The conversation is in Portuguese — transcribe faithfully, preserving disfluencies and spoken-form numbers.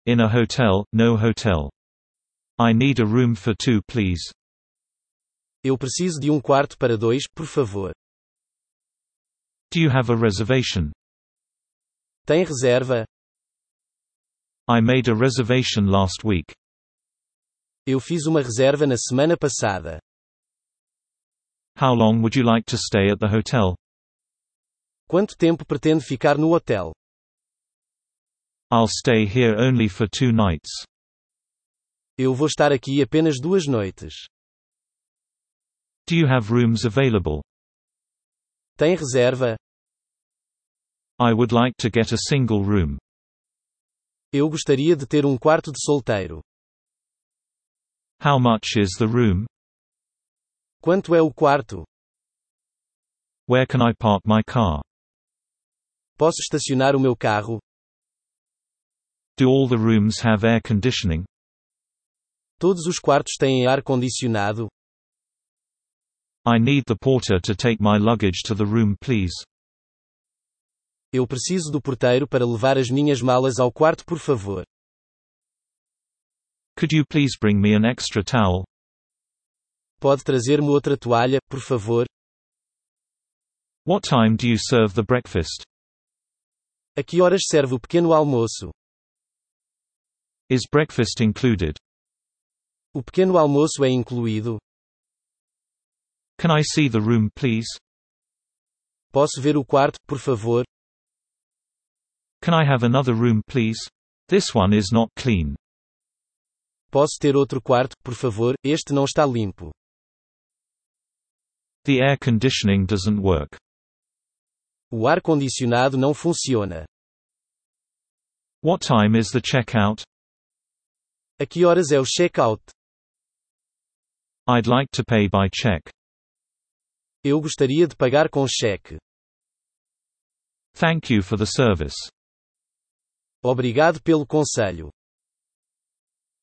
In a hotel, no hotel. I need a room for two, please. Eu preciso de um quarto para dois, por favor. Do you have a reservation? Tem reserva? I made a reservation last week. Eu fiz uma reserva na semana passada. How long would you like to stay at the hotel? Quanto tempo pretende ficar no hotel? I'll stay here only for two nights. Eu vou estar aqui apenas duas noites. Do you have rooms available? Tem reserva? I would like to get a single room. Eu gostaria de ter um quarto de solteiro. How much is the room? Quanto é o quarto? Where can I park my car? Posso estacionar o meu carro? Do all the rooms have air conditioning? Todos os quartos têm ar-condicionado? I need the porter to take my luggage to the room, please. Eu preciso do porteiro para levar as minhas malas ao quarto, por favor. Could you please bring me an extra towel? Pode trazer-me outra toalha, por favor? What time do you serve the breakfast? A que horas serve o pequeno almoço? Is breakfast included? O pequeno almoço é incluído? Can I see the room, please? Posso ver o quarto, por favor? Can I have another room, please? This one is not clean. Posso ter outro quarto, por favor? Este não está limpo. The air conditioning doesn't work. O ar-condicionado não funciona. What time is the checkout? A que horas é o check-out? I'd like to pay by check. Eu gostaria de pagar com cheque. Thank you for the service. Obrigado pelo conselho.